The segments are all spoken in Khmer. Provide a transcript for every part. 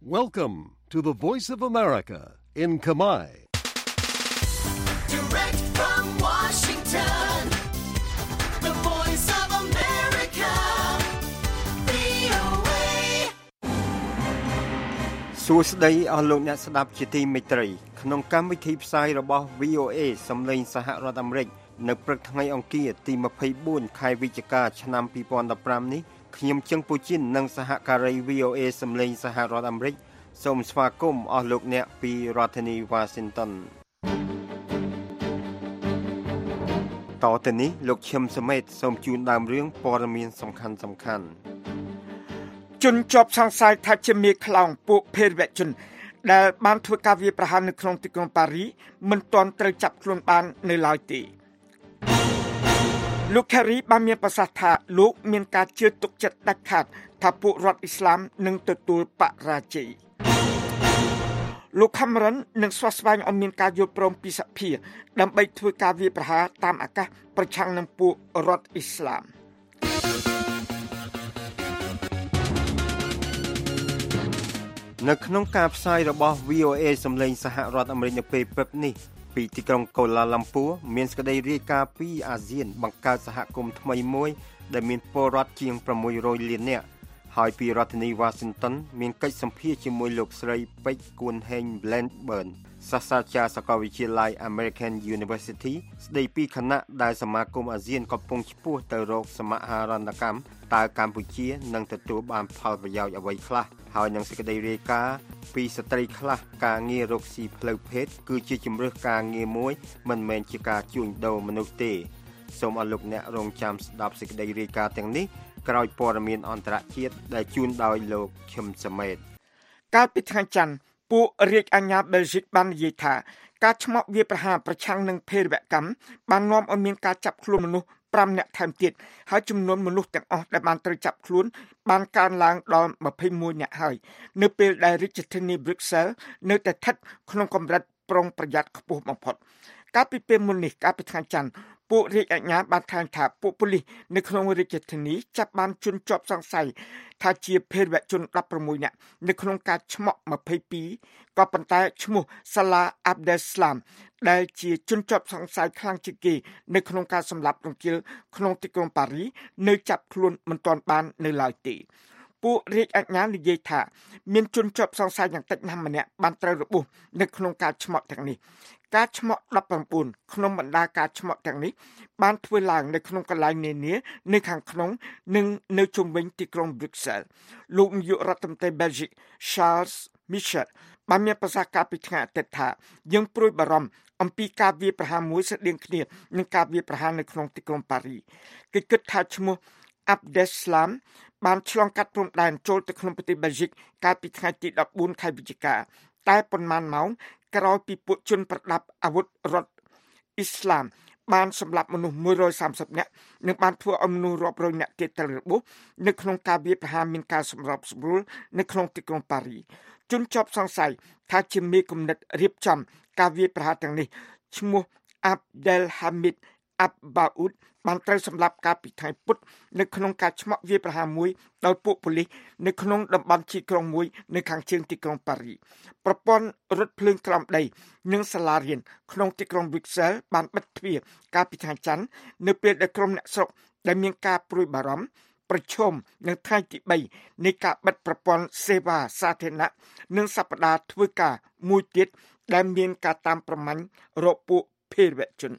Welcome to the Voice of America in Khmer. Direct from Washington, the Voice of America, VOA. សួស្តីអស់លោកអ្នកស្ដាប់ជាទីមេត្រីក្នុងកម្មវិធីផ្សាយរបស់ VOA សំឡេងសហរដ្ឋអាមេរិកនៅព្រឹកថ្ងៃអង្គារទី24ខែវិច្ឆិកាឆ្នាំ2015នេះខ្ញុំជឹងពូជីននិងសហការី VOA សំឡេងសហរដ្ឋអាមេរិកសូមស្វាគមន៍អស់លោកអ្នកពីរដ្ឋធានី Washington តទៅនេះលោកឈឹមសមេតសូមជូនដើមរឿងព័ត៌មានសំខាន់ជនជាប់សង្ស័យថាជាមេខ្លោងពួកភេរវជនដែលបានធ្វើការវាយប្រហារនៅក្នុងទីក្រុងប៉ារីមិនទាន់ត្រូវចាប់ខ្លួនបាននៅឡើយទេលោក Kerry បានមានប្រសាសន៍ថាលោកមានការជឿទុកចិត្តដាច់ខាតថាពួករដ្ឋអ៊ីស្លាមនឹងទទួលបរាជ័យលោក Cameron នឹងស្វាស្វែងឲ្យមានការយល់ព្រមពីសហភាពដើម្បីធ្វើការវាយប្រហារតាមអាកាសប្រឆាំងនឹងពួករដ្ឋអ៊ីស្លាមនៅក្នុងការផ្សាយរបស់ VOA សំឡេងសហរដ្ឋអាមេរិកនៅពេលព្រឹកនេះពីទីក្រុងកូឡាឡាំពួរមានសេចក្តីរាយការណ៍ពីអាស៊ានបង្កើតសហគមន៍ថ្មីមួយដែលមានពលរដ្ឋជាង600លាននាក់ហើយពីរដ្ឋធានី Washington មានកិច្ចសម្ភាសជាមួយលោកស្រីពេជ្រគួនហេង Blackburn សាស្ត្រាចារ្យសាកលវិទ្យាល័យ American University ស្ដីពីខណៈដែលសមាគមអាស៊ានកំពុងឆ្ពោះទៅរកសមាហរណកម្មតើកម្ពុជានឹងទទួលបានផលប្រយោជន៍អ្វីខ្លះហើយនឹងសេចក្តីរាយការណ៍ពីស្ត្រីខ្លះការងាររកស៊ីផ្លូវភេទគឺជាជំរើសការងារមួយមិនមែនជាការជួញដូរមនុស្សទេសូមអរលោកអ្នករងចាំស្ដាប់សេចក្តីរាយការណ៍ទាំងនេះក្រោយព័ត៌មានអន្តរជាតិដែលជូនដោយលោកឈឹមសមេតកាលពីថ្ងៃច័ន្ទពួករាជអាជ្ញាបែលហ្សិកបាននិយាយថាការឆ្មក់វាប្រហារប្រឆាំងនឹងភេរវកម្មបាននាំឲ្យមានការចាប់ខ្លួនមនុស្ស5នាក់ថែមទៀតហើយចំនួនមនុស្សទាំងអស់ដែលបានត្រូវចាប់ខ្លួនបានកើនឡើងដល់21នាក់ហើយនៅពេលដែលរាជធានី Brussels នៅតែស្ថិតក្នុងកម្រិតប្រុងប្រយ័ត្នខ្ពស់បំផុតកាលពីពេលមុននេះកាលពីថ្ងៃច័ន្ទពួករាជអាជ្ញាបានថ្លែងថាពួកប៉ូលីសនៅក្នុងរាជធានីចាប់បានជនជាប់សង្ស័យថាជាភេរវជន16នាក់នៅក្នុងការឆ្មក់22ក៏ប៉ុន្តែឈ្មោះ Salah Abdeslam ដែលជាជនជាប់សង្ស័យខ្លាំងជាងគេនៅក្នុងការសម្លាប់រង្គាលក្នុងទីក្រុងប៉ារីនៅចាប់ខ្លួនមិនទាន់បាននៅឡើយទេពួករាជអាជ្ញានិយាយថាមានជនជាប់សង្ស័យយ៉ាងតិចណាស់ម្នាក់បានត្រូវរបួសនៅក្នុងការឆ្មក់ទាំងនេះការឆ្មក់19ក្នុងបណ្ដាការឆ្មក់ទាំងនេះបានធ្វើឡើងនៅក្នុងកន្លែងនានានៅខាងក្នុងនិងនៅជុំវិញទីក្រុង Brussels លោកនាយករដ្ឋមន្ត្រី Belgium Charles Michel បានមានប្រសាសន៍កាលពីថ្ងៃអាទិត្យថាយើងព្រួយបារម្ភអំពីការវាយប្រហារមួយស្រដៀងគ្នានឹងការវាយប្រហារនៅក្នុងទីក្រុងប៉ារីគេគិតថាឈ្មោះ Abdeslam បានឆ្លងកាត់ព្រំដែនចូលទៅក្នុងប្រទេសបែលហ្សិកកាលពីថ្ងៃទី14ខែវិច្ឆិកាតែប៉ុន្មានម៉ោងក្រោយពីពួកជនប្រដាប់អាវុធរដ្ឋអ៊ីស្លាមបានសម្លាប់មនុស្ស130នាក់និងបានធ្វើឲ្យមនុស្សរាប់រយនាក់ទៀតត្រូវរបួសនៅក្នុងការវាយប្រហារមានការសម្របសម្រួលនៅក្នុងទីក្រុងប៉ារីជនជាប់សង្ស័យថាជាមេគំនិតរៀបចំការវាយប្រហារទាំងនេះឈ្មោះ Abdelhamid Abbaoud បានត្រូវសម្លាប់កាលពីថ្ងៃពុធនៅក្នុងការឆ្មក់វាយប្រហារមួយដោយពួកប៉ូលីសនៅក្នុងតំបន់ជាក្រុងមួយនៅខាងជើងទីក្រុងប៉ារីប្រព័ន្ធរថភ្លើងក្រោមដីនិងសាលារៀនក្នុងទីក្រុង Brussels បានបិទទ្វារកាលពីថ្ងៃច័ន្ទនៅពេលដែលក្រុមអ្នកស្រុកដែលមានការព្រួយបារម្ភប្រឈមនឹងថ្ងៃទី3នៃការបិទប្រព័ន្ធសេវាសាធារណៈនិងសប្តាហ៍ធ្វើការមួយទៀតដែលមានការតាមប្រម៉ាញ់រកពួកភេរវជន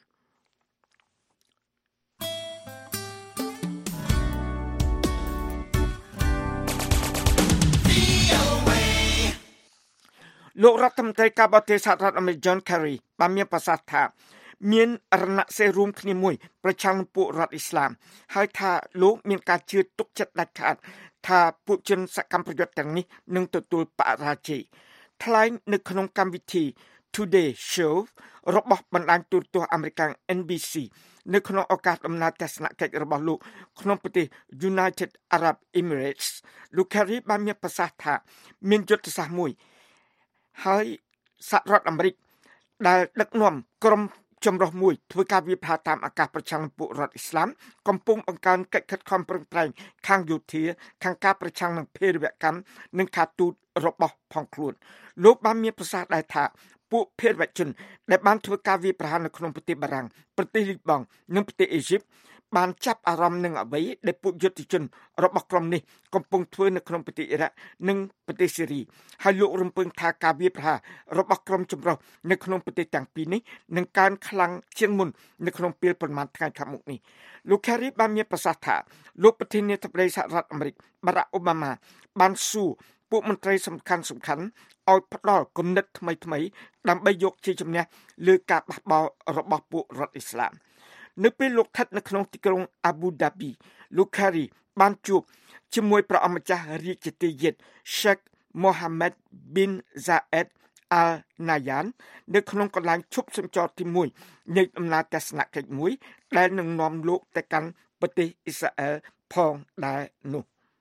លោករដ្ឋមន្ត្រីការបរទេសសហរដ្ឋអាមេរិក John Kerry បានមានប្រសាសន៍ថាមានរណសិរ្សរួមគ្នាមួយប្រឆាំងនឹងពួករដ្ឋអ៊ីស្លាមហើយថាលោកមានការជឿទុកចិត្តដាច់ខាតថាពួកជនសកម្មប្រយុទ្ធទាំងនេះនឹងទទួលបរាជ័យថ្លែងនៅក្នុងកម្មវិធី Today Show របស់បណ្ដាញទូរទស្សន៍អាមេរិក NBC នៅក្នុងឱកាសដំណើរទស្សនកិច្ចរបស់លោកក្នុងប្រទេស United Arab Emirates លោក Kerry បានមានប្រសាសន៍ថាមានយុទ្ធសាស្ត្រមួយហើយសហរដ្ឋអាមេរិកដែលដឹកនាំក្រុមចម្រុះមួយធ្វើការវាយប្រហារតាមអាកាសប្រឆាំងនឹងពួករដ្ឋអ៊ីស្លាមកំពុងបង្កើនកិច្ចខិតខំប្រឹងប្រែងខាងយោធាខាងការប្រឆាំងនឹងភេរវកម្មនិងការទូតរបស់ផងខ្លួនលោកបានមានប្រសាសន៍ដែរថាពួកភេរវជនដែលបានធ្វើការវាយប្រហារនៅក្នុងប្រទេសបារាំងប្រទេសលីបង់និងប្រទេសអេស៊ីបបានចាប់អារម្មណ៍នឹងអ្វីដែលពួកយុទ្ធជនរបស់ក្រុមនេះកំពុងធ្វើនៅក្នុងប្រទេសអ៊ីរ៉ាក់និងប្រទេសស៊េរីហើយលោករំពឹងថាការវាយប្រហាររបស់ក្រុមចម្រុះនៅក្នុងប្រទេសទាំងពីរនេះនឹងកើនខ្លាំងជាងមុននៅក្នុងពេលប្រមាណថ្ងៃខាងមុខនេះលោក Kerry បានមានប្រសាសន៍ថាលោកប្រធានាធិបតីសហរដ្ឋអាមេរិក Barack Obama បានសួរពួកមន្ត្រីសំខាន់ឲ្យផ្ដល់គំនិតថ្មីៗដើម្បីយកជាជំនះលើការបះបោររបស់ពួករដ្ឋអ៊ីស្លាមនៅពេលលោកស្ថិតនៅក្នុងទីក្រុង Abu Dhabi លោក Kerry បានជួបជាមួយព្រះអម្ចាស់រាជទេយ្យ Sheikh Mohammed bin Zayed Al Nahyan នៅក្នុងកន្លែងឈប់សម្ចរទី1នៃដំណើរទស្សនកិច្ចមួយដែលនឹងនាំលោកទៅកាន់ប្រទេសអ៊ីស្រាអែលផងដែរនោះ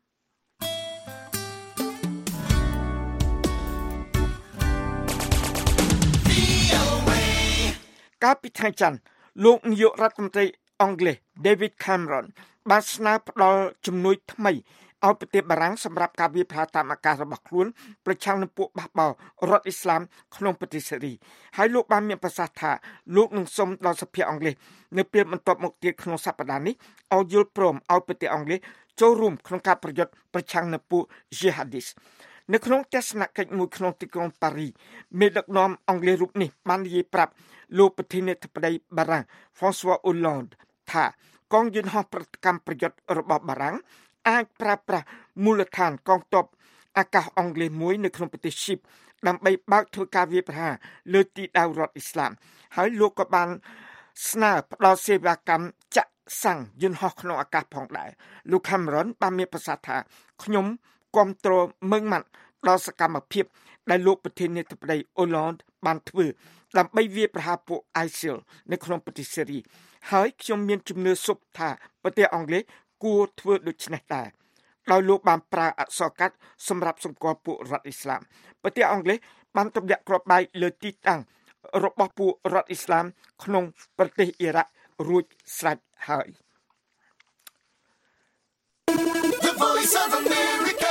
កាលពីថ្ងៃច័ន្ទលោកនាយករដ្ឋមន្ត្រីអង់គ្លេស David Cameron បានស្នើផ្ដល់ជំនួយថ្មីឲ្យប្រទេសបារាំងសម្រាប់ការវាយប្រហារតាមអាកាសរបស់ខ្លួនប្រឆាំងនឹងពួកបះបោររដ្ឋអ៊ីស្លាមក្នុងប្រទេសស៊េរីហើយលោកបានមានប្រសាសន៍ថាលោកនឹងសុំដល់សភាអង់គ្លេសនៅពេលបន្ទាប់មកទៀតក្នុងសប្តាហ៍នេះឲ្យយល់ព្រមឲ្យប្រទេសអង់គ្លេសចូលរួមក្នុងការប្រយុទ្ធប្រឆាំងនឹងពួក Jihadist នៅក្នុងទស្សនកិច្ចមួយក្នុងទីក្រុងប៉ារីមេដឹកនាំអង់គ្លេសរូបនេះបាននិយាយប្រាប់លោកប្រធានាធិបតីបារាំង François Hollande ថាកងយន្តហោះប្រតិកម្មប្រយុទ្ធរបស់បារាំងអាចប្រើប្រាស់មូលដ្ឋានកងទ័ពអាកាសអង់គ្លេសមួយនៅក្នុងប្រទេសស៊ីបដើម្បីបើកធ្វើការវាយប្រហារលើទីដៅរដ្ឋអ៊ីស្លាមហើយលោកក៏បានស្នើផ្ដល់សេវាកម្មចាក់សាំងយន្តហោះក្នុងអាកាសផងដែរលោក Cameron បានមានប្រសាសន៍ថាខ្ញុំគាំទ្រម៉ឺងម៉ាត់ដល់សកម្មភាពដែលលោកប្រធានាធិបតី Hollande បានធ្វើដើម្បីវាយប្រហារពួក ISIL នៅក្នុងប្រទេសស៊េរីហើយខ្ញុំមានជំនឿសុបថាប្រទេសអង់គ្លេសគួរធ្វើដូច្នេះដែរដោយលោកបានប្រើអក្សរកាត់សម្រាប់សម្គាល់ពួករដ្ឋអ៊ីស្លាមប្រទេសអង់គ្លេសបានទម្លាក់គ្រាប់បែកលើទីតាំងរបស់ពួករដ្ឋអ៊ីស្លាមក្នុងប្រទេសអ៊ីរ៉ាក់រួចស្រេចហើយ The Voice of America,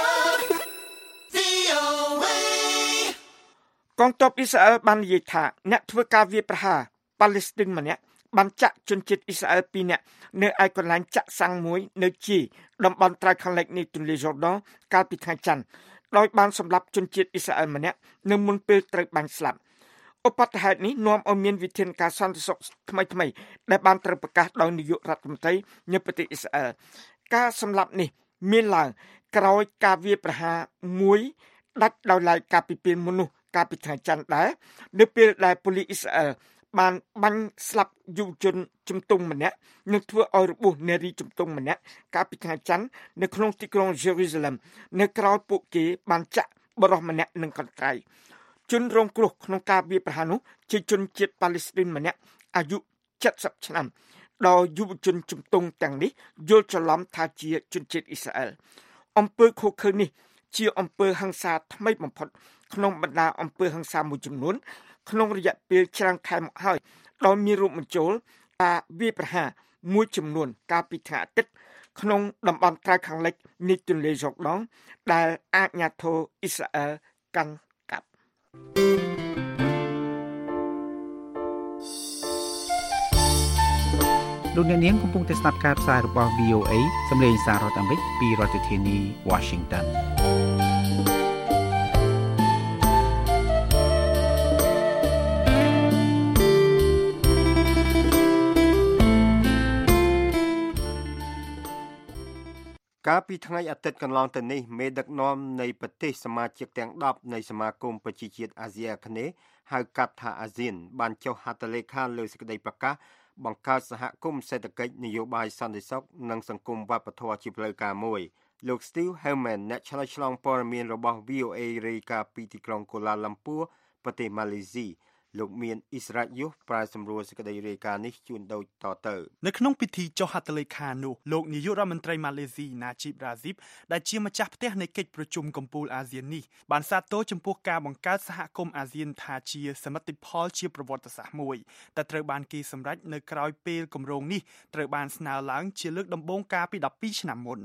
VOA កងទ័ពអ៊ីស្រាអែលបាននិយាយថាអ្នកធ្វើការវាយប្រហារប៉ាឡេស្ទីនម្នាក់បានចាក់ជនជាតិអ៊ីស្រាអែល2នាក់នៅឯកន្លែងចាក់សាំងមួយនៅជាតំបន់ត្រើយខាងលិចនៃទន្លេយ៉ូដនកាលពីថ្ងៃច័ន្ទដោយបានសម្លាប់ជនជាតិអ៊ីស្រាអែលម្នាក់នៅមុនពេលត្រូវបាញ់ស្លាប់ឧបទ្ទហេតុនេះនាំឲ្យមានវិធានការសន្តិសុខថ្មីៗដែលបានត្រូវប្រកាសដោយនាយករដ្ឋមន្ត្រីនៃប្រទេសអ៊ីស្រាអែលការសម្លាប់នេះមានឡើងក្រោយការវាយប្រហារមួយដាច់ដោយឡែកកាលពីពេលមនុស្សកាលពីថ្ងៃច័ន្ទដែរនៅពេលដែលប៉ូលីសអ៊ីស្រាអែលបានបាញ់ស្លាប់យុវជនជំទង់ម្នាក់និងធ្វើឲ្យរបួសនារីជំទង់ម្នាក់កាលពីថ្ងៃច័ន្ទនៅក្នុងទីក្រុង Jerusalem នៅក្រោយពួកគេបានចាក់បរិសម្នាក់នឹងកន្ត្រៃជនរងគ្រោះក្នុងការវាយប្រហារនោះជាជនជាតិប៉ាឡេស្ទីនម្នាក់អាយុ70ឆ្នាំដោយយុវជនជំទង់ទាំងនេះយល់ច្រឡំថាជាជនជាតិអ៊ីស្រាអែលអំពើឃោរឃៅនេះជាអំពើហិង្សាថ្មីបំផុតក្នុងបណ្ដាអំពើហិង្សាមួយចំនួនក្នុងរយៈពេលច្រើនខែមកហើយដោយមានរួមបញ្ចូលការវាយប្រហារមួយចំនួនកាលពីថ្ងៃអាទិត្យក្នុងតំបន់ត្រើយខាងលិចនៃទន្លេយ៉ូដនដែលអាជ្ញាធរអ៊ីស្រាអែលកាន់កាប់លោកអ្នកនាងកំពុងតែស្ដាប់ការផ្សាយរបស់ VOA សំឡេងសាររដ្ឋអាមេរិកពីរដ្ឋធានី Washington កាលពីថ្ងៃអាទិត្យកន្លងទៅនេះមេដឹកនាំនៃប្រទេសសមាជិកទាំង10នៃសមាគមប្រជាជាតិអាស៊ីអាគ្នេយ៍ហៅកាត់ថាអាស៊ានបានចុះហត្ថលេខាលើសេចក្តីប្រកាសបង្កើតសហគមន៍សេដ្ឋកិច្ចនយោបាយសន្តិសុខនិងសង្គមវប្បធម៌ជាផ្លូវការមួយលោក Steve Herman អ្នកឆ្លើយឆ្លងព័ត៌មានរបស់ VOA រាយការណ៍ពីទីក្រុងកូឡាឡាំពួរប្រទេសម៉ាឡេស៊ីលោកមានអ៊ីស្រាយុប្រាយសម្រួលសេចក្តីរាយការណ៍នេះជូនដូចតទៅនៅក្នុងពិធីចុះហត្ថលេខានោះលោកនាយករដ្ឋមន្ត្រីម៉ាឡេស៊ីណាជីបរ៉ាស៊ីបដែលជាម្ចាស់ផ្ទះនៃកិច្ចប្រជុំកំពូលអាស៊ាននេះបានសាទរចំពោះការបង្កើតសហគមន៍អាស៊ានថាជាសមិទ្ធផលជាប្រវត្តិសាស្ត្រមួយដែលត្រូវបានគេសម្រេចនៅក្រោយពេលគម្រោងនេះត្រូវបានស្នើឡើងជាលើកដំបូងកាលពី12ឆ្នាំមុន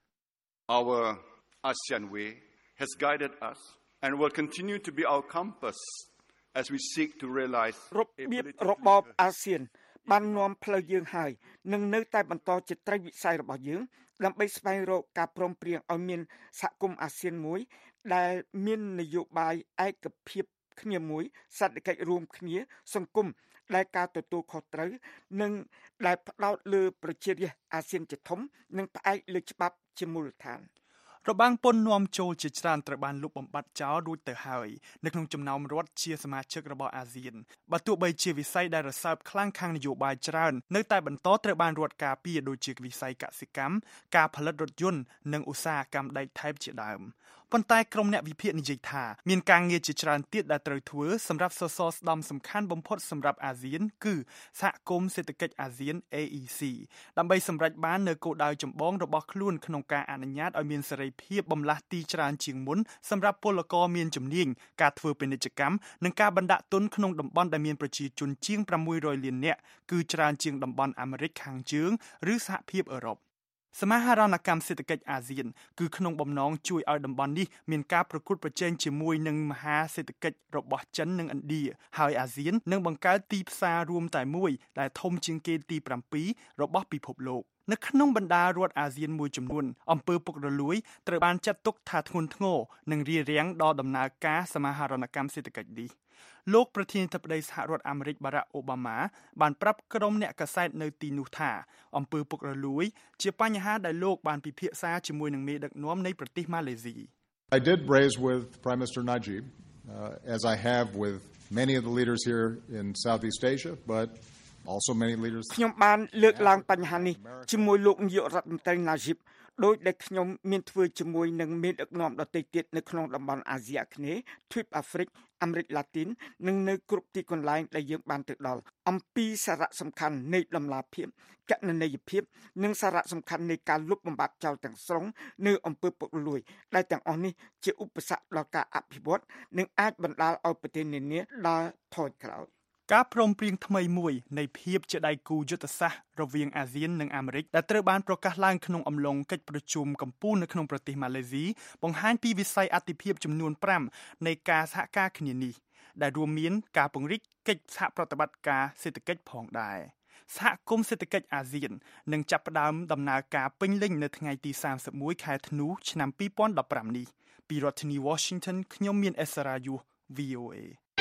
Our ASEAN way has guided us and will continue to be our compass as we seek to realize របៀបរបបអាស៊ានបាននាំផ្លូវយើងហើយនឹងនៅតែបន្តជាត្រីវិស័យរបស់យើងដើម្បីស្វែងរកការព្រមព្រៀងឲ្យមានសហគមន៍អាស៊ានមួយដែលមាននយោបាយឯកភាពគ្នាមួយសេដ្ឋកិច្ចរួមគ្នាសង្គមដែលការទទួលខុសត្រូវនិងដែលផ្ដោតលើប្រជារាស្ត្រអាស៊ានជាធំនិងផ្អែកលើច្បាប់ជាមូលដ្ឋានរបាំងពន្ធនាំចូលជាច្រើនត្រូវបានលុបបំបាត់ចោលរួចទៅហើយនៅក្នុងចំណោមរដ្ឋជាសមាជិករបស់អាស៊ានបើទោះបីជាវិស័យដែលរសើបខ្លាំងខាងនយោបាយច្រើននៅតែបន្តត្រូវបានរដ្ឋការពារដូចជាវិស័យកសិកម្មការផលិតរថយន្តនិងឧស្សាហកម្មដែកថែបជាដើមប៉ុន្តែក្រុមអ្នកវិភាគនិយាយថាមានការងារជាច្រើនទៀតដែលត្រូវធ្វើសម្រាប់សសរស្តម្ភសំខាន់បំផុតសម្រាប់អាស៊ានគឺសហគមន៍សេដ្ឋកិច្ចអាស៊ាន AEC ដើម្បីសម្រេចបាននូវគោលដៅចម្បងរបស់ខ្លួនក្នុងការអនុញ្ញាតឲ្យមានសេរីភាពបម្លាស់ទីច្រើនជាងមុនសម្រាប់ពលករមានជំនាញការធ្វើពាណិជ្ជកម្មនិងការបណ្ដាក់ទុនក្នុងតំបន់ដែលមានប្រជាជនជាង600លាននាក់គឺច្រើនជាងតំបន់អាមេរិកខាងជើងឬសហភាពអឺរ៉ុបសមាហរណកម្មសេដ្ឋកិច្ចអាស៊ានគឺក្នុងបំណងជួយឲ្យតំបន់នេះមានការប្រកួតប្រជែងជាមួយនឹងមហាសេដ្ឋកិច្ចរបស់ចិននិងឥណ្ឌាហើយអាស៊ាននឹងបង្កើតទីផ្សាររួមតែមួយដែលធំជាងគេទី7របស់ពិភពលោកនៅក្នុងបណ្ដារដ្ឋអាស៊ានមួយចំនួនអំពើពុករលួយត្រូវបានចាត់ទុកថាធ្ងន់ធ្ងរនិងរារាំងដល់ដំណើរការសមាហរណកម្មសេដ្ឋកិច្ចនេះលោកប្រធានាធិបតីសហរដ្ឋអាមេរិកបារ៉ាក់អូបាម៉ាបានប្រាប់ក្រុមអ្នកកាសែតនៅទីនោះថាអំពើពុករលួយជាបញ្ហាដែលលោកបានពិភាក្សាជាមួយនឹងមេដឹកនាំនៃប្រទេសម៉ាឡេស៊ី I did raise with Prime Minister Najib as I have with many of the leaders here in Southeast Asia but also many leaders ខ្ញុំបានលើកឡើងបញ្ហានេះជាមួយលោកនាយករដ្ឋមន្ត្រី Najib ដោយដែលខ្ញុំមានធ្វើជាមួយនឹងមេដឹកនាំដទៃទៀតនៅក្នុងតំបន់អាស៊ីអាគ្នេយ៍ទ្វីបអាហ្វ្រិកអាមេរិកឡាទីននិងនៅគ្រប់ទីកន្លែងដែលយើងបានទៅដល់អំពីសារៈសំខាន់នៃដំណាភាពកណន័យភាពនិងសារៈសំខាន់នៃការលុបបំបាត់ចោលទាំងស្រុងនៅអំពើពុករលួយដែលទាំងអស់នេះជាឧបសគ្គដល់ការអភិវឌ្ឍនិងអាចបណ្ដាលឲ្យប្រទេសនានាដើរថយក្រោយការព្រមព្រៀងថ្មីមួយនៃភាពជាដៃគូយុទ្ធសាស្ត្ររវាងអាស៊ាននិងអាមេរិកដែលត្រូវបានប្រកាសឡើងក្នុងអំឡុងកិច្ចប្រជុំកំពូលនៅក្នុងប្រទេសម៉ាឡេស៊ីបង្ហាញពីវិស័យអាទិភាពចំនួន5នៃការសហការគ្នានេះដែលរួមមានការពង្រីកកិច្ចសហប្រតិបត្តិការសេដ្ឋកិច្ចផងដែរសហគមន៍សេដ្ឋកិច្ចអាស៊ាននឹងចាប់ផ្ដើមដំណើរការពេញលេញនៅថ្ងៃទី31ខែធ្នូឆ្នាំ2015នេះពីរដ្ឋធានី Washington ខ្ញុំមានអេសារ៉ាយុ VOA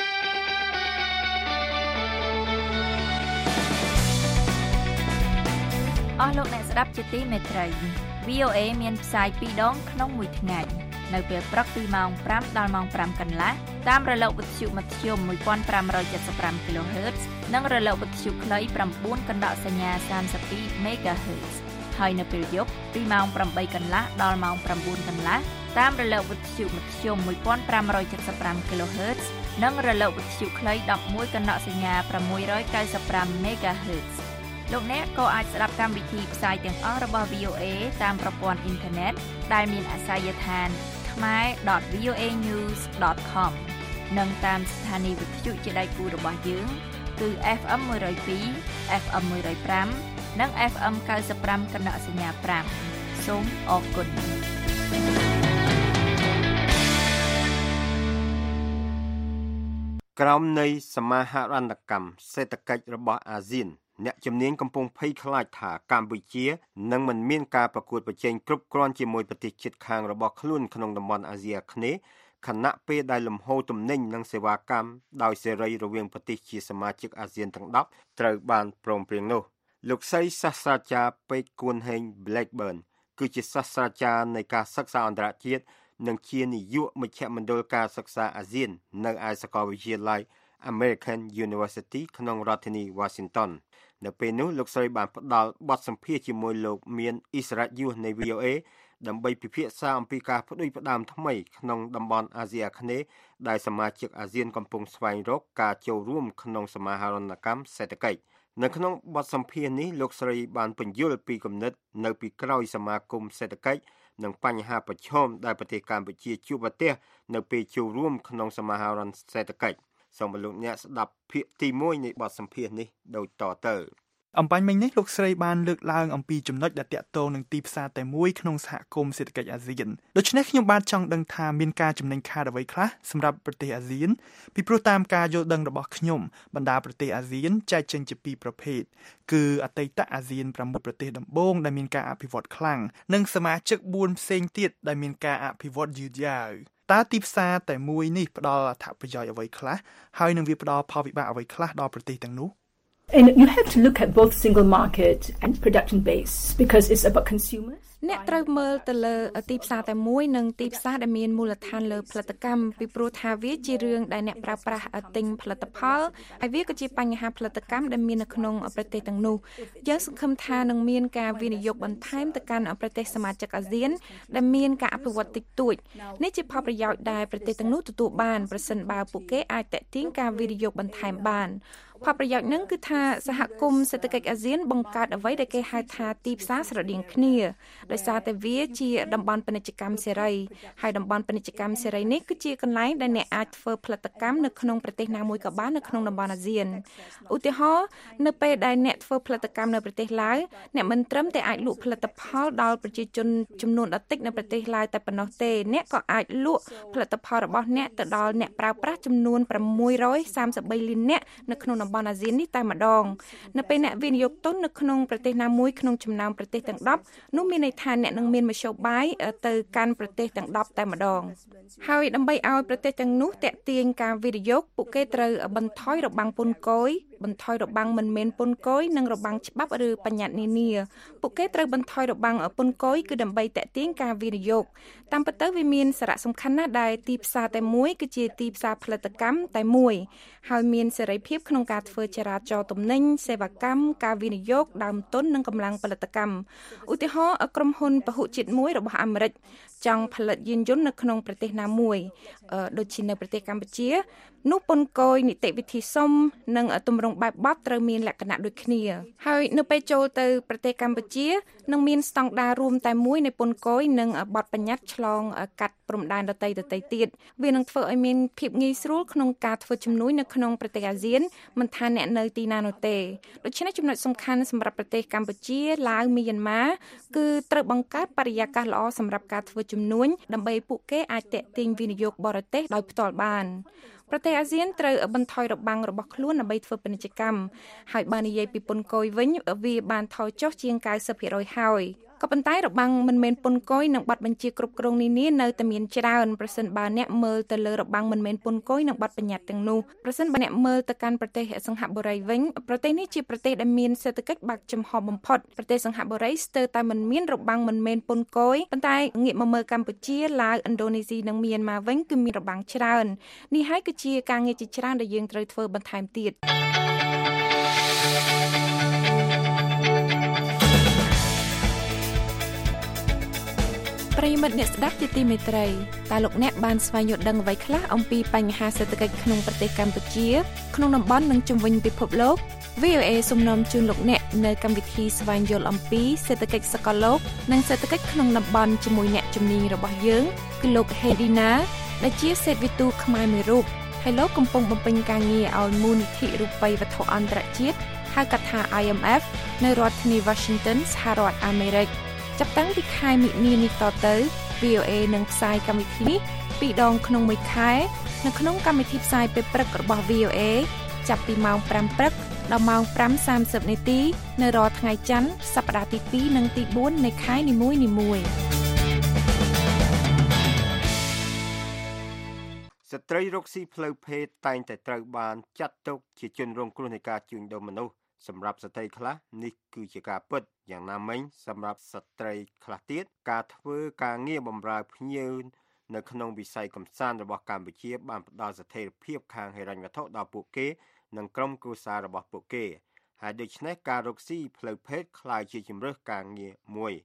អស់លោកអ្នកស្ដាប់ជាទីមេត្រី VOA មានផ្សាយ2ដងក្នុងមួយថ្ងៃនៅពេលព្រឹកពីម៉ោង5ដល់ម៉ោង5កន្លះតាមរលកវិទ្យុមធ្យម 1575 kHz និងរលកវិទ្យុខ្លី 9 កណ្ដោសញ្ញា32 MHz ហើយនៅពេលយប់ពីម៉ោង8កន្លះដល់ម៉ោង9កន្លះតាមរលកវិទ្យុមធ្យម 1575 kHz និងរលកវិទ្យុខ្លី 11 កណ្ដោសញ្ញា695 MHzលោកអ្នកក៏អាចស្ដាប់កម្មវិធីផ្សាយទាំងអស់របស់ VOA តាមប្រព័ន្ធអ៊ីនធឺណិតដែលមានអាសយដ្ឋាន khmer.voanews.com និងតាមស្ថានីយ៍វិទ្យុជាដៃគូរបស់យើងគឺ FM 102 FM 105និង FM 95 កណ្ដោសញ្ញា5សូមអរគុណក្រោមនៃសមាហរណកម្មសេដ្ឋកិច្ចរបស់អាស៊ានអ្នកជំនាញកំពុងភ័យខ្លាចថាកម្ពុជានឹងមិនមានការប្រកួតប្រជែងគ្រប់គ្រាន់ជាមួយប្រទេសជិតខាងរបស់ខ្លួនក្នុងតំបន់អាស៊ីអាគ្នេយ៍ខណៈពេលដែលលំហូរទំនិញនិងសេវាកម្មដោយសេរីរវាងប្រទេសជាសមាជិកអាស៊ានទាំង10ត្រូវបានព្រមព្រៀងនោះលោកស្រីសាស្ត្រាចារ្យពេកគួនហេង Blackburn គឺជាសាស្ត្រាចារ្យនៃការសិក្សាអន្តរជាតិនិងជានាយកមជ្ឈមណ្ឌលការសិក្សាអាស៊ាននៅឯសាកលវិទ្យាល័យ American University ក្នុងរដ្ឋធានី Washington នៅពេលនោះលោកស្រីបានផ្ដល់បទសម្ភាសន៍ជាមួយលោកមានអ៊ីស្រាយុនៃ VOA ដើម្បីពិភាក្សាអំពីការផ្ដួចផ្ដើមថ្មីក្នុងតំបន់អាស៊ីអាគ្នេយ៍ដែលសមាជិកអាស៊ានកំពុងស្វែងរកការចូលរួមក្នុងសមាហរណកម្មសេដ្ឋកិច្ចនៅក្នុងបទសម្ភាសន៍នេះលោកស្រីបានពន្យល់ពីគំនិតនៅពីក្រោយសមាគមសេដ្ឋកិច្ចនិងបញ្ហាប្រឈមដែលប្រទេសកម្ពុជាជួបប្រទះនៅពេលចូលរួមក្នុងសមាហរណសេដ្ឋកិច្ចសូមលោកអ្នកស្ដាប់ភាគទី1នៃបទសម្ភាសន៍នេះដូចតទៅអំបញ្ញមិញនេះលោកស្រីបានលើកឡើងអំពីចំណុចដែលតាក់ទងនឹងទីផ្សារតែមួយក្នុងសហគមន៍សេដ្ឋកិច្ចអាស៊ានដូច្នេះខ្ញុំបាទចង់ដឹងថាមានការចំណេញខាតអ្វីខ្លះសម្រាប់ប្រទេសអាស៊ានពីព្រោះតាមការយល់ដឹងរបស់ខ្ញុំបណ្ដាប្រទេសអាស៊ានចែកចេញជាពីរប្រភេទគឺអតីតអាស៊ាន6ប្រទេសដំបូងដែលមានការអភិវឌ្ឍខ្លាំងនិងសមាជិក4ផ្សេងទៀតដែលមានការអភិវឌ្ឍយឺតយ៉ាវតើទីផ្សារតែមួយនេះផ្ដល់អត្ថប្រយោជន៍អ្វីខ្លះហើយនឹងវាផ្ដល់ផលវិបាកអ្វីខ្លះដល់ប្រទេសទាំងនោះ And you have to look at both single market and production base because it's about consumers. អ្នកត្រូវមើលទៅលើទីផ្សារតែមួយនិងទីផ្សារដែលមានមូលដ្ឋានលើផលិតកម្មពីព្រោះថាវាជារឿងដែលអ្នកប្រើប្រាស់ទិញផលិតផលហើយវាក៏ជាបញ្ហាផលិតកម្មដែលមាននៅក្នុងប្រទេសទាំងនោះយើងសង្ឃឹមថានឹងមានការវិនិយោគបន្ថែមទៅកាន់ប្រទេសសមាជិកអាស៊ានដែលមានការអភិវឌ្ឍតិចតួចនេះជាផលប្រយោជន៍ដែលប្រទេសទាំងនោះទទួលបានប្រសិនបើពួកគេអាចទាក់ទាញការវិនិយោគបន្ថែមបានផលប្រយោជន៍នឹងគឺថាសហគមន៍សេដ្ឋកិច្ចអាស៊ានបង្កើតអ្វីដែលគេហៅថាទីផ្សារស្រដៀងគ្នាដោយសារតែវាជាតំបន់ពាណិជ្ជកម្មសេរីហើយតំបន់ពាណិជ្ជកម្មសេរីនេះគឺជាកន្លែងដែលអ្នកអាចធ្វើផលិតកម្មនៅក្នុងប្រទេសណាមួយក៏បាននៅក្នុងតំបន់អាស៊ានឧទាហរណ៍នៅពេលដែលអ្នកធ្វើផលិតកម្មនៅប្រទេសឡាវអ្នកមិនត្រឹមតែអាចលក់ផលិតផលដល់ប្រជាជនចំនួនដ៏តិចនៅប្រទេសឡាវតែប៉ុណ្ណោះទេអ្នកក៏អាចលក់ផលិតផលរបស់អ្នកទៅដល់អ្នកប្រើប្រាស់ចំនួន633លានអ្នកនៅក្នុងតំបន់អាស៊ាននេះតែម្ដងនៅពេលអ្នកវិនិយោគទុននៅក្នុងប្រទេសណាមួយក្នុងចំណោមប្រទេសទាំង10នោះមានន័យថាអ្នកនឹងមានមធ្យោបាយទៅកាន់ប្រទេសទាំង10តែម្ដងហើយដើម្បីឲ្យប្រទេសទាំងនោះទាក់ទាញការវិនិយោគពួកគេត្រូវបន្ថយរបាំងពន្ធគយបន្ថយរបាំងមិនមែនពន្ធគយនិងរបាំងច្បាប់ឬបញ្ញត្តិនានាពួកគេត្រូវបន្ថយរបាំងពន្ធគយគឺដើម្បីទាក់ទាញការវិនិយោគតាមពិតទៅវាមានសារៈសំខាន់ណាស់ដែលទីផ្សារតែមួយគឺជាទីផ្សារផលិតកម្មតែមួយហើយមានសេរីភាពក្នុងការធ្វើចរាចរណ៍ទំនិញសេវាកម្មការវិនិយោគដើមទុននិងកម្លាំងផលិតកម្មឧទាហរណ៍ក្រុមហ៊ុនពហុជាតិមួយរបស់អាមេរិកចង់ផលិតយានយន្តនៅក្នុងប្រទេសណាមួយដូចជានៅប្រទេសកម្ពុជានោះពន្ធគយនីតិវិធីសុំនិងទម្រង់បែបបទត្រូវមានលក្ខណៈដូចគ្នាហើយនៅពេលចូលទៅប្រទេសកម្ពុជានឹងមានស្តង់ដាររួមតែមួយនៃពន្ធគយនិងបទបញ្ញត្តិឆ្លងកាត់ព្រំដែនដទៃទៀតវានឹងធ្វើឲ្យមានភាពងាយស្រួលក្នុងការធ្វើជំនួញនៅក្នុងប្រទេសអាស៊ានមិនថាអ្នកនៅទីណានោះទេដូច្នេះចំណុចសំខាន់សម្រាប់ប្រទេសកម្ពុជាឡាវមីយ៉ាន់ម៉ាគឺត្រូវបង្កើតបរិយាកាសល្អសម្រាប់ការធ្វើជំនួញដើម្បីពួកគេអាចទាក់ទាញវិនិយោគបរទេសដោយផ្ទាល់បានប្រទេសអាស៊ានត្រូវបន្ថយរបាំងរបស់ខ្លួនដើម្បីធ្វើពាណិជ្ជកម្មហើយបើនិយាយពីពន្ធគយវិញវាបានថយចុះជាង 90% ហើយក៏ប៉ុន្តែរបាំងមិនមែនពន្ធគយនិងប័ណ្ណបញ្ជាគ្រប់គ្រងនានានៅតែមានច្រើនប្រសិនបើអ្នកមើលទៅលើរបាំងមិនមែនពន្ធគយនិងប័ណ្ណបញ្ញត្តិទាំងនោះប្រសិនបើអ្នកមើលទៅកាន់ប្រទេសសិង្ហបុរីវិញប្រទេសនេះជាប្រទេសដែលមានសេដ្ឋកិច្ចបើកចំហបំផុតប្រទេសសិង្ហបុរីស្ទើរតែមិនមានរបាំងមិនមែនពន្ធគយប៉ុន្តែងាកមកមើលកម្ពុជាឡាវឥណ្ឌូនេស៊ីនិងមីយ៉ាន់ម៉ាវិញគឺមានរបាំងច្រើននេះហើយគឺជាការងារជាច្រើនដែលយើងត្រូវធ្វើបន្ថែមទៀតប្រិយមិត្តអ្នកស្ដាប់ជាទីមេត្រីតើលោកអ្នកបានស្វែងយល់ដឹងអ្វីខ្លះអំពីបញ្ហាសេដ្ឋកិច្ចក្នុងប្រទេសកម្ពុជាក្នុងតំបន់និងជុំវិញពិភពលោក VOA សូមនាំជូនលោកអ្នកនៅកម្មវិធីស្វែងយល់អំពីសេដ្ឋកិច្ចសកលលោកនិងសេដ្ឋកិច្ចក្នុងតំបន់ជាមួយអ្នកជំនាញរបស់យើងគឺលោក Hedina ដែលជាសេដ្ឋវិទូខ្មែរមួយរូបហើយលោកកំពុងបំពេញការងារឲ្យមូលនិធិរូបិយវត្ថុអន្តរជាតិហៅកាត់ថា IMF នៅរដ្ឋធានី Washington សហរដ្ឋអាមេរិកចាប់តាំងពីខែមិនិនានេះតទៅ VOA នឹងផ្សាយកម្មវិធីនេះ2ដងក្នុងមួយខែនៅក្នុងកម្មវិធីផ្សាយពេលព្រឹករបស់ VOA ចាប់ពីម៉ោង 5 ព្រឹកដល់ម៉ោង 5:30 នាទីនៅរាល់ថ្ងៃច័ន្ទសប្តាហ៍ទី2និងទី4នៃខែនីមួយៗស្ត្រីរកស៊ីផ្លូវភេទតែងតែត្រូវបានចាត់ទុកជាជនរងគ្រោះនៃការជួញដូរមនុស្សសម្រាប់ស្ត្រីខ្លះនេះគឺជាការពិតយ៉ាងណាមិញសម្រាប់ស្ត្រីខ្លះទៀតការធ្វើការងារបម្រើភ្ញៀវនៅក្នុងវិស័យកម្សាន្តរបស់កម្ពុជាបានផ្ដល់ស្ថិរភាពខាងហិរញ្ញវត្ថុដល់ពួកគេនិងក្រុមគ្រួសាររបស់ពួកគេហើយដូច្នេះការរកស៊ីផ្លូវភេទក្លាយជាជម្រើសការងារមួយ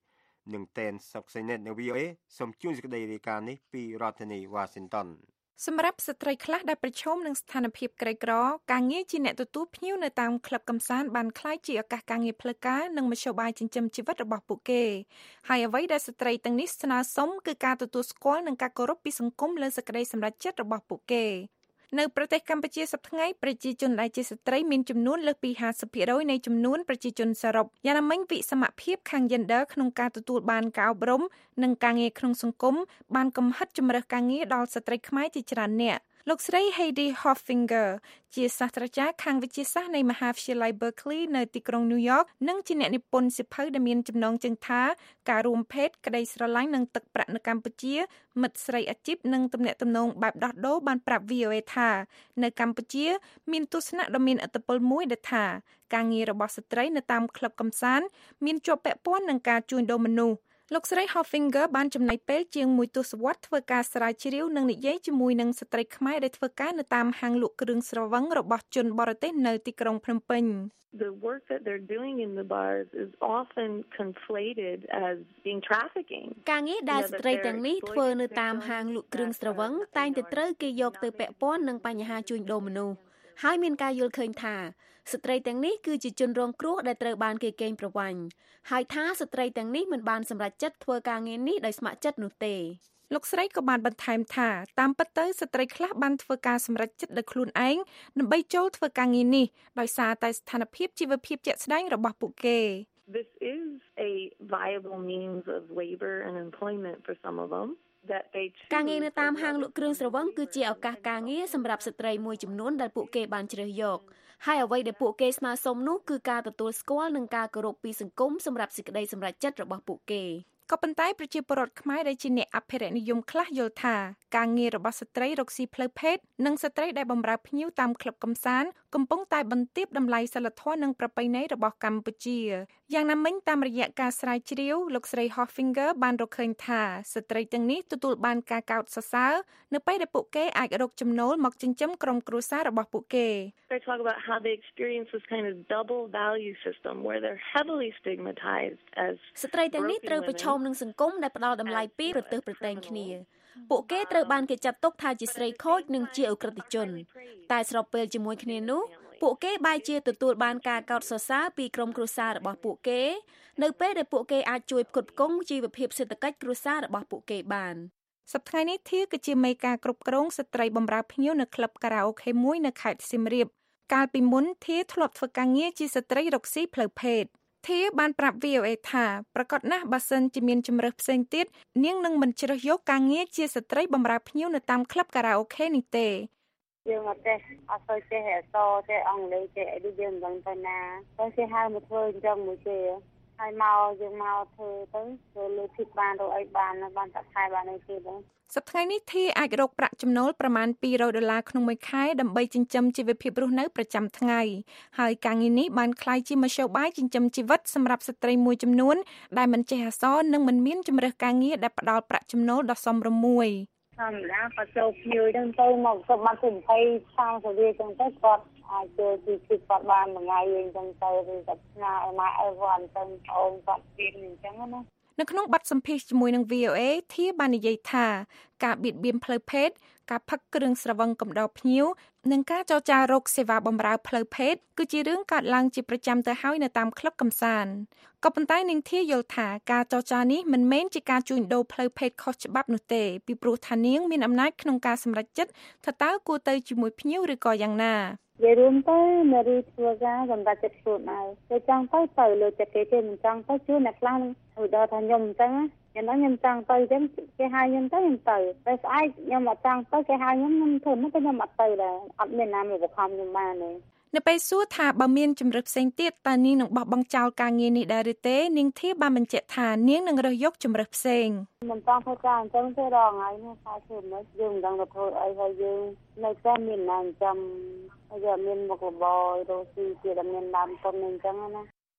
នឹងតែនសុកសេណេតនៅ VOA សូមជូនសេចក្តីរាយការណ៍នេះពីរដ្ឋធានី Washington សម្រាប់ស្ត្រីខ្លះដែលប្រឈមនឹងស្ថានភាពក្រីក្រការងារជាអ្នកទទួលភ្ញៀវនៅតាមក្លឹបកម្សាន្តបានក្លាយជាឱកាសការងារផ្លូវការនិងមធ្យោបាយចិញ្ចឹមជីវិតរបស់ពួកគេហើយអ្វីដែលស្ត្រីទាំងនេះស្នើសុំគឺការទទួលស្គាល់និងការគោរពពីសង្គមលើសេចក្តីសម្រេចចិត្តរបស់ពួកគេនៅប្រទេសកម្ពុជាសប្តាហ៍ថ្ងៃប្រជាជនដែលជាស្ត្រីមានចំនួនលើសពី 50% នៃចំនួនប្រជាជនសរុបយ៉ាងណាមិញវិសមភាពខាង gender ក្នុងការទទួលបានការអប់រំនិងការងារក្នុងសង្គមបានកំហិតជម្រើសការងារដល់ស្ត្រីខ្មែរជាច្រើនអ្នកលោកស្រី Heidi Hoffinger ជាសាស្ត្រាចារ្យខាងវិទ្យាសាស្ត្រនៃមហាវិទ្យាល័យ Berkeley នៅទីក្រុង New York និងជាអ្នកនិពន្ធសៀវភៅដែលមានចំណងជើងថាការរួមភេទក្តីស្រឡាញ់និងទឹកប្រាក់នៅកម្ពុជាមិត្តស្រីអាជីពនិងទំនាក់ទំនងបែបដោះដូរបានប្រាប់ VOA ថានៅកម្ពុជាមានទស្សនៈដ៏មានឥទ្ធិពលមួយដែលថាការងាររបស់ស្ត្រីនៅតាមក្លឹបកម្សាន្តមានជាប់ពាក់ព័ន្ធនឹងការជួញដូរមនុស្សលោកស្រី Hoffinger បានចំណាយពេលជាង1ទសវត្សរ៍ធ្វើការស្រាវជ្រាវនិងនិយាយជាមួយនឹងស្ត្រីខ្មែរដែលធ្វើការនៅតាមហាងលក់គ្រឿងស្រវឹងរបស់ជនបរទេសនៅទីក្រុងភ្នំពេញ The work that they're doing in the bars is often conflated as being trafficking. ការងារដែលស្ត្រីទាំងនេះធ្វើនៅតាមហាងលក់គ្រឿងស្រវឹងតែងតែត្រូវគេយកទៅពាក់ព័ន្ធនឹងបញ្ហាជួញដូរមនុស្សហើយមានការយល់ឃើញថាស្ត្រីទាំងនេះគឺជាជនរងគ្រោះដែលត្រូវបានគេកេងប្រវ័ញ្ចហើយថាស្ត្រីទាំងនេះមិនបានសម្រេចចិត្តធ្វើការងារនេះដោយស្ម័គ្រចិត្តនោះទេលោកស្រីក៏បានបន្ថែមថាតាមពិតទៅស្ត្រីខ្លះបានធ្វើការសម្រេចចិត្តដោយខ្លួនឯងដើម្បីចូលធ្វើការងារនេះដោយសារតែស្ថានភាពជីវភាពជាក់ស្ដែងរបស់ពួកគេ This is a viable means of labor and employment for some of them. ការងារនៅតាមហាងលក់គ្រឿងស្រវឹងគឺជាឱកាសការងារសម្រាប់ស្ត្រីមួយចំនួនដែលពួកគេបានជ្រើសយកហើយអ្វីដែលពួកគេស្នើសុំនោះគឺការទទួលស្គាល់និងការគោរពពីសង្គមសម្រាប់សេចក្តីសម្រេចចិត្តរបស់ពួកគេក៏ប៉ុន្តែប្រជាពលរដ្ឋខ្មែរដែលជាអ្នកអភិរក្សនិយមខ្លះយល់ថាការងាររបស់ស្ត្រីរកស៊ីផ្លូវភេទនិងស្ត្រីដែលបម្រើភ្ញៀវតាមក្លឹបកម្សាន្តកំពុងតែបន្ទាបតម្លៃសីលធម៌និងប្រពៃណីរបស់កម្ពុជាយ៉ាងណាមិញតាមរយៈការស្រាវជ្រាវលោកស្រី Hoffinger បានរកឃើញថាស្ត្រីទាំងនេះទទួលបានការកោតសរសើរនៅពេលដែលពួកគេអាចរកចំណូលមកចិញ្ចឹមក្រុមគ្រួសាររបស់ពួកគេ They talk about how they experience this kind of double value system where they're heavily stigmatized as ស្ត្រីទាំងនេះត្រូវប្រឈមនឹងសង្គមដែលផ្ដល់តម្លៃពីប្រទេសប្រទេសគ្នាពួកគេត្រូវបានគេចាត់ទុកថាជាស្រីខូចនិងជាឧក្រិដ្ឋជនតែស្របពេលជាមួយគ្នានោះពួកគេបែរជាទទួលបានការកោតសរសើរពីក្រុមគ្រួសាររបស់ពួកគេនៅពេលដែលពួកគេអាចជួយផ្គត់ផ្គង់ជីវភាពសេដ្ឋកិច្ចគ្រួសាររបស់ពួកគេបានសប្តាហ៍នេះធាគឺជាមេការគ្រប់គ្រងស្ត្រីបម្រើភ្ញៀវនៅក្លឹបខារ៉ាអូខេមួយនៅខេត្តសៀមរាបកាលពីមុនធាធ្លាប់ធ្វើការងារជាស្ត្រីរកស៊ីផ្លូវភេទធាបានប្រាប់ VOA ថាប្រកាសណាស់បើសិនជាមានជំរើសផ្សេងទៀតនាងនឹងមិនជ្រើសយកការងារជាស្ត្រីបម្រើភ្ញៀវនៅតាមក្លឹបខារ៉ាអូខេនេះទេយើងអត់ចេះចេះអក្សរចេះអង់គ្លេសចេះអីដូចយើងមិនដឹងទៅណាតែគេហៅមកធ្វើអញ្ចឹងមួយគេហើយមកយើងមកធ្វើទៅចូលលើធីបបានរកអីបានតែខែបានអីគេដែរសប្តាហ៍នេះធាអាចរកប្រាក់ចំណូលប្រមាណ$200ក្នុងមួយខែដើម្បីចិញ្ចឹមជីវភាពរស់នៅប្រចាំថ្ងៃហើយការងារនេះបានក្លាយជាមធ្យោបាយចិញ្ចឹមជីវិតសម្រាប់ស្ត្រីមួយចំនួនដែលមិនចេះអក្សរនិងមិនមានជម្រើសការងារដែលផ្ដល់ប្រាក់ចំណូលដ៏សមរម្យធម្មតាគាត់ចូលភ្ញៀវហ្នឹងទៅមកគាត់បានទៅ20ឆ្នាំទៅវាចឹងទៅគាត់អាចចូលពីគាត់បានមួយថ្ងៃវិញចឹងទៅឬគាត់ស្នាឲ្យម៉ែឲ្យគាត់ទៅអូនគាត់ពីអញ្ចឹងណានៅក្នុងបទសម្ភាសន៍ជាមួយនឹង VOA ធាបាននិយាយថាការបៀតបៀនផ្លូវភេទការផឹកគ្រឿងស្រវឹងកំដរភ្ញៀវនិងការចរចារោគសេវាបម្រើផ្លូវភេទគឺជារឿងកើតឡើងជាប្រចាំទៅហើយនៅតាមក្លឹបកម្សាន្តក៏ប៉ុន្តែនាងធាយល់ថាការចរចានេះមិនមែនជាការជួញដូរផ្លូវភេទខុសច្បាប់នោះទេពីព្រោះថានាងមានអំណាចក្នុងការសម្រេចចិត្តថាតើគួរទៅជាមួយភ្ញៀវឬក៏យ៉ាងណានិយាយរួមទៅនារីធ្វើការសម្រាប់ចិត្តខ្លួនឯងគេចង់ទៅលើចិត្តគេមិនចង់ទៅជួយអ្នកខ្លះឧទាហរណ៍ថាខ្ញុំអញ្ចឹងខ្ញុំចង់ទៅអញ្ចឹងគេហៅខ្ញុំទៅខ្ញុំទៅតែស្អែកខ្ញុំអត់ចង់ទៅគេហៅខ្ញុំធ្វើមិនទៅខ្ញុំអត់ទៅដែរអត់មានណាមកបង្ខំខ្ញុំបានទេនៅពេលសួរថាបើមានជំរើសផ្សេងទៀតតើនាងនឹងបោះបង់ចោលការងារនេះដែរឬទេនាងធាបានបញ្ជាក់ថានាងនឹងរើសយកជំរើសផ្សេងមិនចង់ធ្វើការអញ្ចឹងទេរងហើយនេះថាធ្វើមិនយើងមិនដឹងទៅធ្វើអីហើយយើងនៅតែមានណាអញ្ចឹងហើយមានមុខរបររស់ស៊ីទៀតមានដើមទុនអញ្ចឹងណា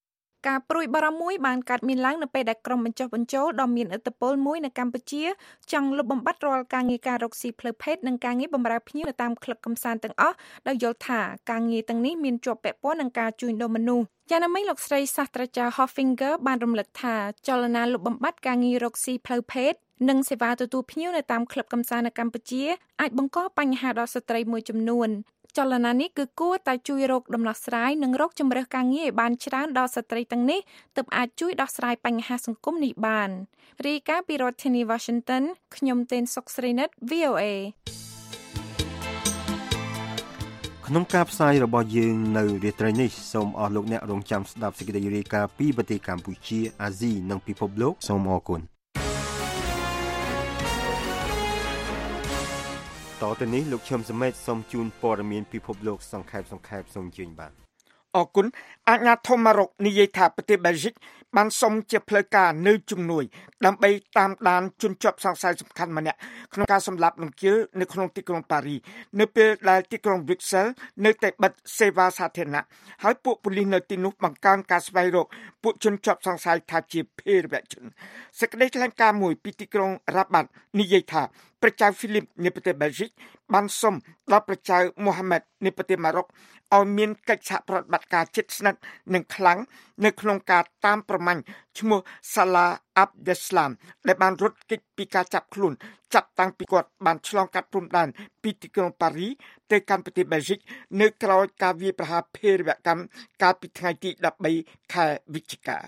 ការណ៍ព្រួយបារម្ភមួយបានកើតមានឡើងនៅពេលដែលក្រុមបញ្ចុះបញ្ចូលដ៏មានឥទ្ធិពលមួយនៅកម្ពុជាចង់លុបបំបាត់រាល់ការងារការរកស៊ីផ្លូវភេទនិងការងារបម្រើភ្ញៀវនៅតាមក្លឹបកម្សាន្តទាំងអស់ដោយយល់ថាការងារទាំងនេះមានជាប់ពាក់ព័ន្ធនឹងការជួញដូរមនុស្សយ៉ាងណាមិញលោកស្រីសាស្ត្រាចារ្យ Hoffinger បានរំលឹកថាចលនាលុបបំបាត់ការងាររកស៊ីផ្លូវភេទនិងសេវាទទួលភ្ញៀវនៅតាមក្លឹបកម្សាន្តនៅកម្ពុជាអាចបង្កបញ្ហាដល់ស្ត្រីមួយចំនួនចលនានេះគឺគួរតែជួយរកដំណោះស្រាយនិងរកជំរើសការងារឲ្យបានច្រើនដល់ស្ត្រីទាំងនេះទើបអាចជួយដោះស្រាយបញ្ហាសង្គមនេះបានរាយការណ៍ពីរដ្ឋធានី Washington ខ្ញុំទេនសុកស្រីនិត VOA ក្នុងការផ្សាយរបស់យើងនៅរាត្រីនេះសូមអរលោកអ្នករងចាំស្ដាប់សេចក្តីរាយការណ៍ពីប្រទេសកម្ពុជាអាស៊ីនិងពិភពលោកសូមអរគុណតទៅនេះលោកឈឹមសមេតសូមជូនព័ត៌មានពិភពលោកសង្ខេបសូមជឿនបាទអរគុណអាជ្ញាធរម៉ារ៉ុកនិយាយថាប្រទេសបែលហ្សិកបានសុំជាផ្លូវការនៅជំនួយដើម្បីតាមដានជនជាប់សង្ស័យសំខាន់ម្នាក់ក្នុងការសម្លាប់លោកជិលនៅក្នុងទីក្រុងប៉ារីនៅពេលដែលទីក្រុងប៊្រុកសែលនៅតែបិទសេវាសាធារណៈហើយពួកប៉ូលីសនៅទីនោះបង្កើនការស្វែងរកពួកជនជាប់សង្ស័យថាជាភេរវជនសេចក្តីថ្លែងការណ៍មួយពីទីក្រុងរ៉ាបាត់និយាយថាព្រះចៅហ្វីលីបនៃប្រទេសបែលហ្សិកបានសុំដល់ព្រះចៅមូហាម៉ែតនៃប្រទេសម៉ារ៉ុកឲ្យមានកិច្ចសហប្រតិបត្តិការជិតស្និទ្ធនិងខ្លាំងនៅក្នុងការតាមប្រមាញ់ឈ្មោះសាឡាអាប់ដេស្លាមដែលបានរត់គេចពីការចាប់ខ្លួនចាប់តាំងពីគាត់បានឆ្លងកាត់ព្រំដែនពីទីក្រុងប៉ារីទៅកាន់ប្រទេសបែលហ្សិកនៅក្រោយការវាយប្រហារភេរវកម្មកាលពីថ្ងៃទី13ខែវិច្ឆិកា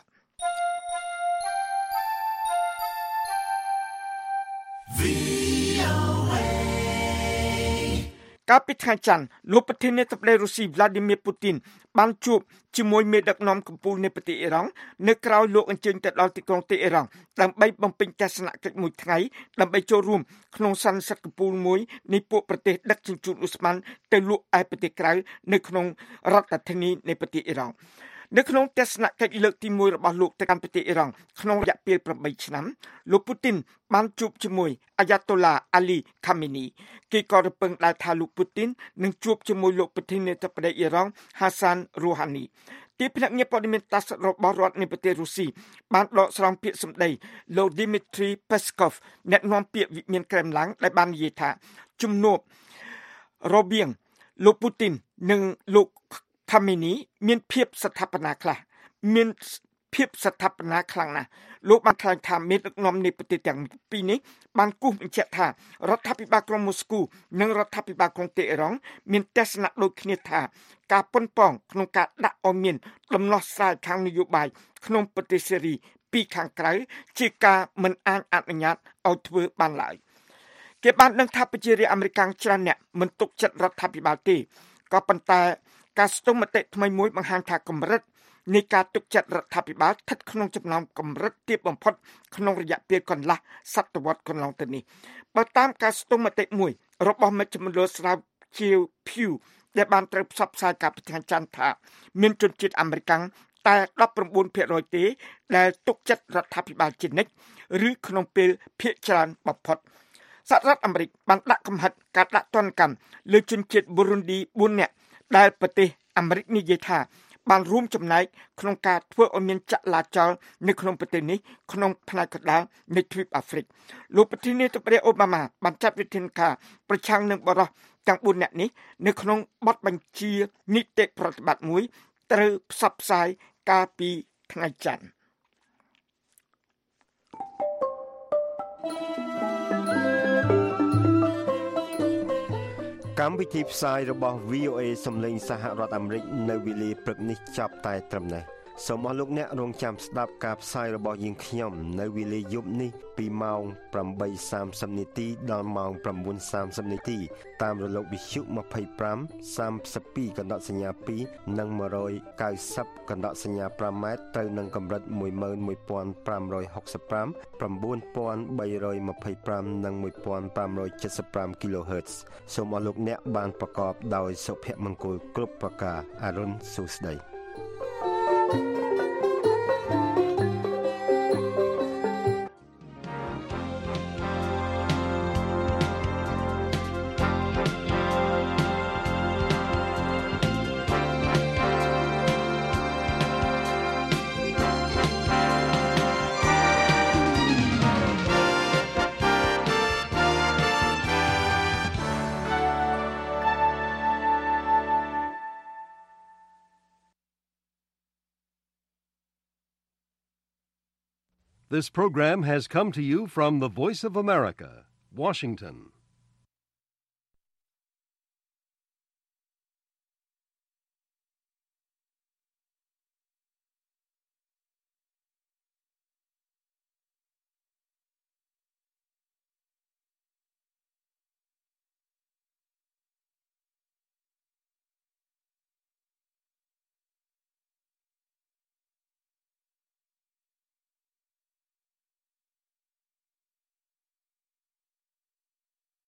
កាលពីថ្ងៃច័ន្ទលោកប្រធានាធិបតីរុស្ស៊ី Vladimir Putin បានជួបជាមួយមេដឹកនាំកំពូលនៃប្រទេសអ៊ីរ៉ង់នៅក្រៅលោកអញ្ជើញទៅដល់ទីក្រុងតេហ៍អ៊ីរ៉ង់ដើម្បីបំពេញទស្សនកិច្ចមួយថ្ងៃដើម្បីចូលរួមក្នុងសន្និសីទកំពូលមួយនៃពួកប្រទេសដឹកជញ្ជូនឧស្ម័នទៅលក់ឯប្រទេសក្រៅនៅក្នុងរដ្ឋធានីនៃប្រទេសអ៊ីរ៉ង់នៅក្នុងទស្សនកិច្ចលើកទី1របស់លោកទៅកាន់ប្រទេសអ៊ីរ៉ង់ក្នុងរយៈពេល8ឆ្នាំលោកពូទីនបានជួបជាមួយអាយ៉ាតូឡាអាលីខាមីនីគេក៏រំពឹងដែរថាលោកពូទីននឹងជួបជាមួយលោកប្រធានាធិបតីអ៊ីរ៉ង់ហាសានរូហានីទីភ្នាក់ងារព័ត៌មានតាសរបស់រដ្ឋនៃប្រទេសរុស្ស៊ីបានដកស្រង់ពាក្យសម្ដីលោក Dmitry Peskov អ្នកនាំពាក្យវិមានក្រែមឡាំងដែលបាននិយាយថាជំនួបរវាងលោកពូទីននិងលោកខាមីនីមានភាពស្ថាបនាខ្លាំងណាស់លោកបានថ្លែងថាមេដឹកនាំនៃប្រទេសទាំងពីរនេះបានគូសបញ្ជាក់ថារដ្ឋាភិបាលក្រុងម៉ូស្គូនិងរដ្ឋាភិបាលក្រុងតេហ៍អ៊ីរ៉ង់មានទស្សនៈដូចគ្នាថាការប៉ុនប៉ងក្នុងការដាក់ឲ្យមានដំណោះស្រាយខាងនយោបាយក្នុងប្រទេសសេរីពីខាងក្រៅជាការមិនអាចអនុញ្ញាតឲ្យធ្វើបានឡើយគេបានដឹងថាប្រជារាស្ត្រអាមេរិកច្រើនអ្នកមិនទុកចិត្តរដ្ឋាភិបាលទេក៏ប៉ុន្តែការស្ទង់មតិថ្មីមួយបង្ហាញថាកម្រិតនៃការទុកចិត្តរដ្ឋាភិបាលស្ថិតក្នុងចំណោមកម្រិតទាបបំផុតក្នុងរយៈពេលកន្លះសតវត្សរ៍កន្លងទៅនេះបើតាមការស្ទង់មតិមួយរបស់មជ្ឈមណ្ឌលស្រាវជ្រាវ Pew ដែលបានត្រូវផ្សព្វផ្សាយកាលពីថ្ងៃច័ន្ទថាមានជនជាតិអាមេរិកតែ 19% ទេដែលទុកចិត្តរដ្ឋាភិបាលជានិច្ចឬក្នុងពេលភាគច្រើនបំផុតសហរដ្ឋអាមេរិកបានដាក់កំហិតការដាក់ទណ្ឌកម្មលើជនជាតិប៊ូរុនឌី4នាក់ដែលប្រទេសអាមេរិកនិយាយថាបានរួមចំណែកក្នុងការធ្វើឲ្យមានចលាចលនៅក្នុងប្រទេសនេះក្នុងផ្នែកកណ្ដាលនៃទ្វីបអាហ្វ្រិកលោកប្រធានាធិបតីអូបាម៉ាបានចាត់វិធានការប្រឆាំងនឹងបរិសុទ្ធទាំង4នាក់នេះនៅក្នុងបទបញ្ជានីតិប្រតិបត្តិមួយត្រូវផ្សព្វផ្សាយកាលពីថ្ងៃច័ន្ទកម្មវិធីផ្សាយរបស់ VOA សំឡេងសហរដ្ឋអាមេរិកនៅវេលាព្រឹកនេះចាប់តែត្រឹមនេះសូមអរលោកអ្នករងចាំស្ដាប់ការផ្សាយរបស់យើងខ្ញុំនៅវេលាយប់នេះពីម៉ោង 8:30 នាទីដល់ម៉ោង 9:30 នាទីតាមរលកវិទ្យុ25 32កណ្ដកសញ្ញា2និង190កណ្ដកសញ្ញា5ម៉ែត្រត្រូវនឹងកម្រិត 11565 9325 និង 1575 kHz សូមអរលោកអ្នកបានប្រកបដោយសុភមង្គលគ្រប់ប្រការអរុនសុស្ដី This program has come to you from the Voice of America, Washington.